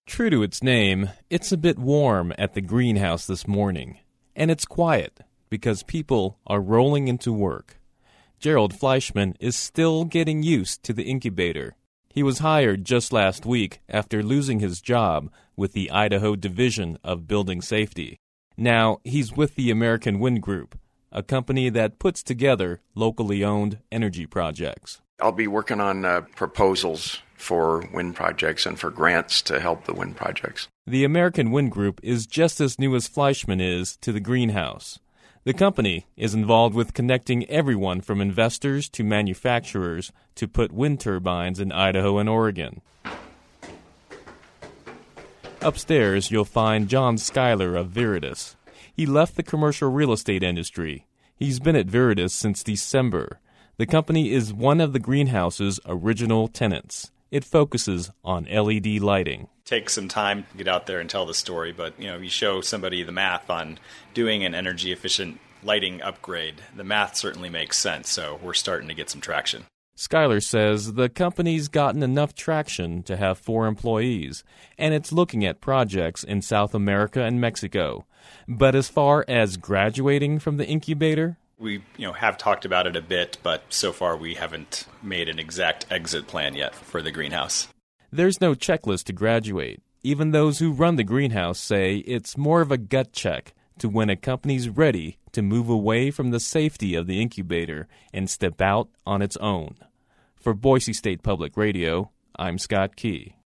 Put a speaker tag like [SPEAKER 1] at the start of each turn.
[SPEAKER 1] True to its name, it's a bit warm at the greenhouse this morning. And it's quiet because people are rolling into work. Gerald Fleischman is still getting used to the incubator. He was hired just last week after losing his job with the Idaho Division of Building Safety. Now he's with the American Wind Group, a company that puts together locally owned energy projects.
[SPEAKER 2] I'll be working on proposals for wind projects and for grants to help the wind projects.
[SPEAKER 1] The American Wind Group is just as new as Fleischman is to the greenhouse. The company is involved with connecting everyone from investors to manufacturers to put wind turbines in Idaho and Oregon. Upstairs, you'll find John Schuyler of Viridis. He left the commercial real estate industry. He's been at Viridis since December. The company is one of the greenhouse's original tenants. It focuses on LED lighting.
[SPEAKER 3] Take some time to get out there and tell the story, but you show somebody the math on doing an energy efficient lighting upgrade. The math certainly makes sense, so we're starting to get some traction.
[SPEAKER 1] Schuyler says the company's gotten enough traction to have 4 employees, and it's looking at projects in South America and Mexico. But as far as graduating from the incubator,
[SPEAKER 3] we have talked about it a bit, but so far we haven't made an exact exit plan yet for the greenhouse.
[SPEAKER 1] There's no checklist to graduate. Even those who run the greenhouse say it's more of a gut check to when a company's ready to move away from the safety of the incubator and step out on its own. For Boise State Public Radio, I'm Scott Key.